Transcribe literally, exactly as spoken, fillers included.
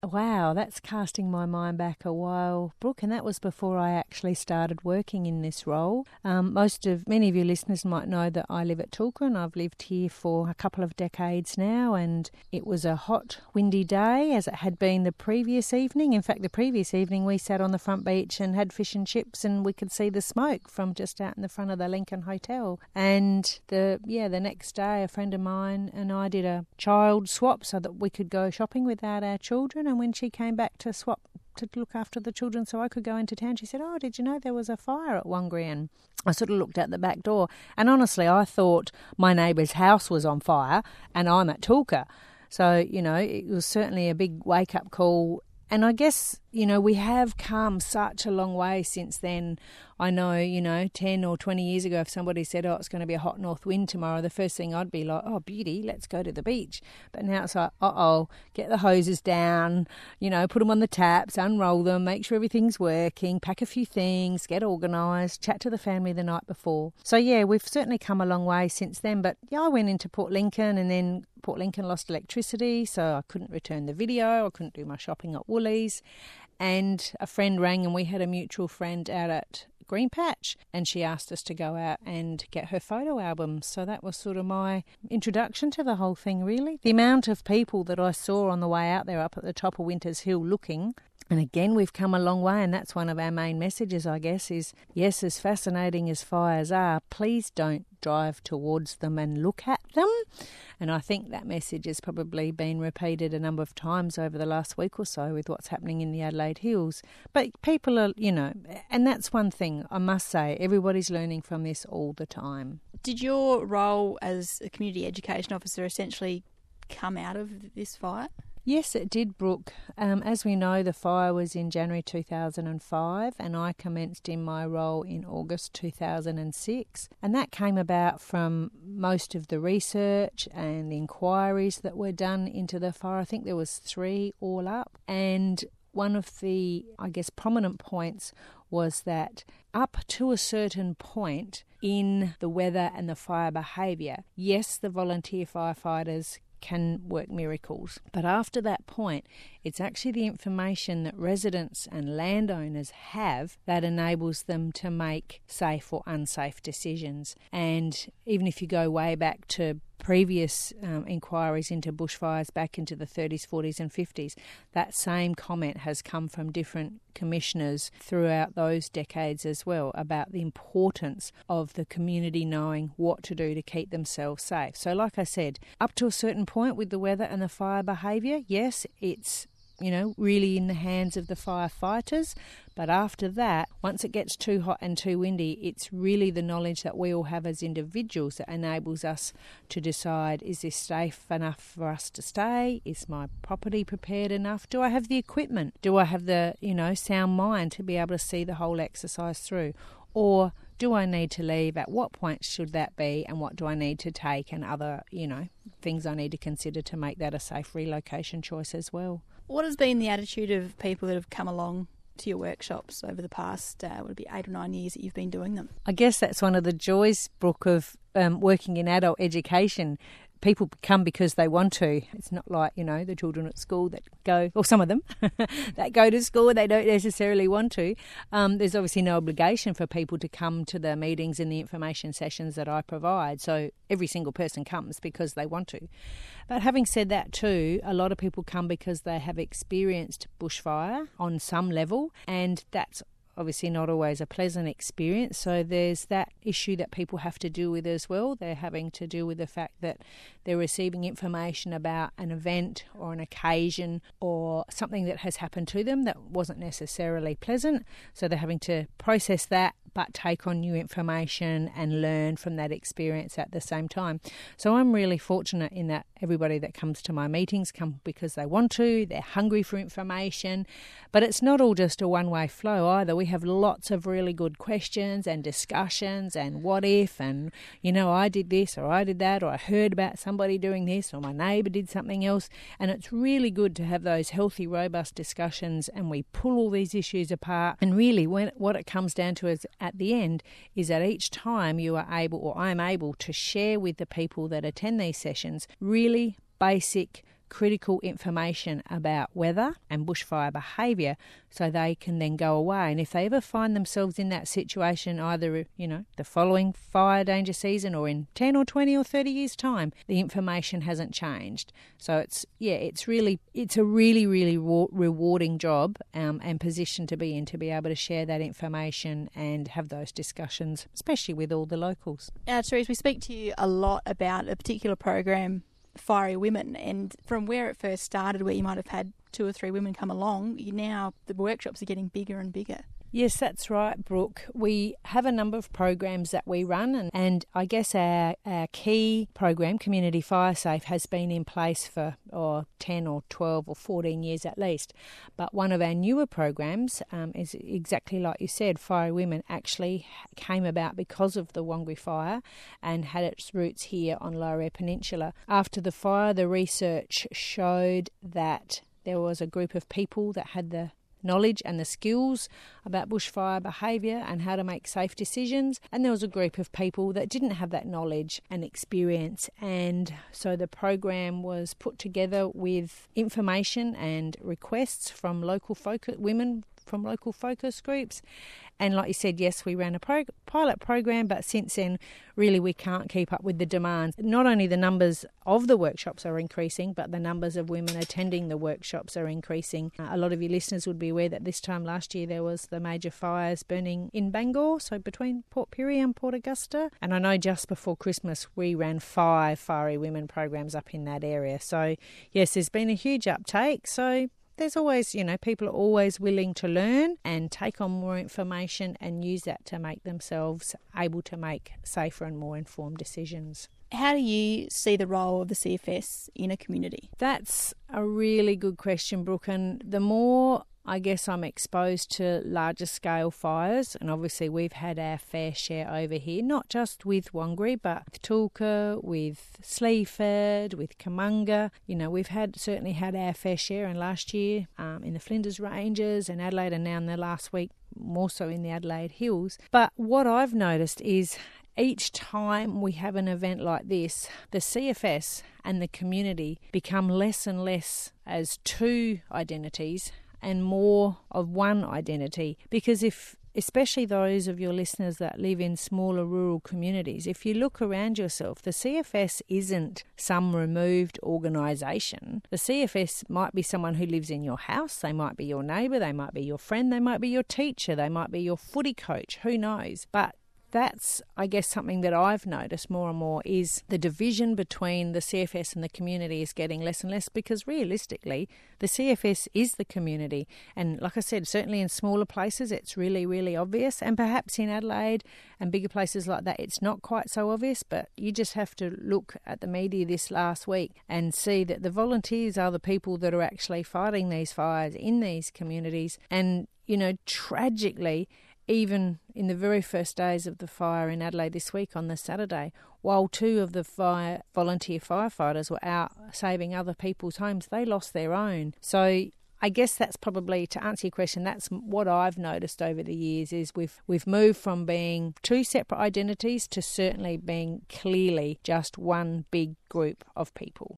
Wow, that's casting my mind back a while, Brooke, and that was before I actually started working in this role. Um, most of, many of your listeners might know that I live at Tulka, and I've lived here for a couple of decades now, and it was a hot, windy day, as it had been the previous evening. In fact, the previous evening we sat on the front beach and had fish and chips, and we could see the smoke from just out in the front of the Lincoln Hotel. And the yeah, the next day, a friend of mine and I did a child swap so that we could go shopping without our children. And when she came back to swap to look after the children so I could go into town, she said, "Oh, did you know there was a fire at Wangri?" And I sort of looked out the back door, and honestly, I thought my neighbour's house was on fire and I'm at Tulka. So, you know, it was certainly a big wake-up call. And I guess, you know, we have come such a long way since then. I know, you know, ten or twenty years ago, if somebody said, oh, it's going to be a hot north wind tomorrow, the first thing I'd be like, oh, beauty, let's go to the beach. But now it's like, uh-oh, get the hoses down, you know, put them on the taps, unroll them, make sure everything's working, pack a few things, get organised, chat to the family the night before. So, yeah, we've certainly come a long way since then. But, yeah, I went into Port Lincoln, and then Port Lincoln lost electricity, so I couldn't return the video, I couldn't do my shopping at Woolies. And a friend rang, and we had a mutual friend out at Green Patch, and she asked us to go out and get her photo album. So that was sort of my introduction to the whole thing, really. The amount of people that I saw on the way out there up at the top of Winters Hill looking. And again, we've come a long way, and that's one of our main messages, I guess, is, yes, as fascinating as fires are, please don't drive towards them and look at them. And I think that message has probably been repeated a number of times over the last week or so with what's happening in the Adelaide Hills. But people are, you know, and that's one thing I must say, everybody's learning from this all the time. Did your role as a community education officer essentially come out of this fire? Yes, it did, Brooke. Um, as we know, the fire was in January two thousand five, and I commenced in my role in August two thousand six. And that came about from most of the research and the inquiries that were done into the fire. I think there was three all up. And one of the, I guess, prominent points was that up to a certain point in the weather and the fire behaviour, yes, the volunteer firefighters can work miracles. But after that point, it's actually the information that residents and landowners have that enables them to make safe or unsafe decisions. And even if you go way back to previous um, inquiries into bushfires back into the thirties, forties and fifties, that same comment has come from different commissioners throughout those decades as well about the importance of the community knowing what to do to keep themselves safe. So like I said, up to a certain point with the weather and the fire behaviour, yes, it's you know, really in the hands of the firefighters. But after that, once it gets too hot and too windy, it's really the knowledge that we all have as individuals that enables us to decide, is this safe enough for us to stay? Is my property prepared enough? Do I have the equipment? Do I have the, you know, sound mind to be able to see the whole exercise through? Or do I need to leave? At what point should that be? And what do I need to take? And other, you know, things I need to consider to make that a safe relocation choice as well. What has been the attitude of people that have come along to your workshops over the past, uh, would it be eight or nine years that you've been doing them? I guess that's one of the joys, Brooke, of um, working in adult education. People come because they want to. It's not like, you know, the children at school that go, or some of them, that go to school, they don't necessarily want to. Um, there's obviously no obligation for people to come to the meetings and the information sessions that I provide. So every single person comes because they want to. But having said that too, a lot of people come because they have experienced bushfire on some level, and that's obviously not always a pleasant experience. So there's that issue that people have to deal with as well. They're having to deal with the fact that they're receiving information about an event or an occasion or something that has happened to them that wasn't necessarily pleasant. So they're having to process that, but take on new information and learn from that experience at the same time. So I'm really fortunate in that everybody that comes to my meetings come because they want to, they're hungry for information, but it's not all just a one-way flow either. We have lots of really good questions and discussions and what if, and, you know, I did this or I did that, or I heard about somebody doing this, or my neighbour did something else. And it's really good to have those healthy, robust discussions, and we pull all these issues apart. And really when, what it comes down to is at the end is that each time you are able, or I'm able, to share with the people that attend these sessions really basic critical information about weather and bushfire behaviour so they can then go away. And if they ever find themselves in that situation, either, you know, the following fire danger season or in ten or twenty or thirty years' time, the information hasn't changed. So it's, yeah, it's really, it's a really, really re- rewarding job um, and position to be in, to be able to share that information and have those discussions, especially with all the locals. Uh, Therese, we speak to you a lot about a particular program, Fiery Women, and from where it first started, where you might have had two or three women come along, you now the workshops are getting bigger and bigger. Yes, that's right, Brooke. We have a number of programs that we run, and, and I guess our, our key program, Community Fire Safe, has been in place for oh, ten or twelve or fourteen years at least. But one of our newer programs um, is exactly like you said, Fiery Women actually came about because of the Wangui fire and had its roots here on Lower Eyre Peninsula. After the fire, the research showed that there was a group of people that had the knowledge and the skills about bushfire behaviour and how to make safe decisions, and there was a group of people that didn't have that knowledge and experience. And so the program was put together with information and requests from local focus women from local focus groups. And like you said, yes, we ran a pro- pilot program, but since then, really we can't keep up with the demands. Not only the numbers of the workshops are increasing, but the numbers of women attending the workshops are increasing. Uh, a lot of your listeners would be aware that this time last year there was the major fires burning in Bangor, so between Port Pirie and Port Augusta. And I know just before Christmas we ran five Fiery Women programs up in that area. So yes, there's been a huge uptake. So there's always, you know, people are always willing to learn and take on more information and use that to make themselves able to make safer and more informed decisions. How do you see the role of the C F S in a community? That's a really good question, Brooke. And the more I guess I'm exposed to larger scale fires, and obviously we've had our fair share over here, not just with Wangui, but with Tulka, with Sleaford, with Kamunga. You know, we've had certainly had our fair share, and last year um, in the Flinders Ranges and Adelaide, and now in the last week more so in the Adelaide Hills. But what I've noticed is each time we have an event like this, the C F S and the community become less and less as two identities and more of one identity. Because if, especially those of your listeners that live in smaller rural communities, if you look around yourself, the C F S isn't some removed organisation. The C F S might be someone who lives in your house, they might be your neighbour, they might be your friend, they might be your teacher, they might be your footy coach, who knows. But that's, I guess, something that I've noticed more and more is the division between the C F S and the community is getting less and less, because realistically, the C F S is the community. And like I said, certainly in smaller places, it's really, really obvious. And perhaps in Adelaide and bigger places like that, it's not quite so obvious, but you just have to look at the media this last week and see that the volunteers are the people that are actually fighting these fires in these communities. And, you know, tragically, even in the very first days of the fire in Adelaide this week on the Saturday, while two of the fire volunteer firefighters were out saving other people's homes, they lost their own. So I guess that's probably, to answer your question, that's what I've noticed over the years, is we've we've moved from being two separate identities to certainly being clearly just one big group of people.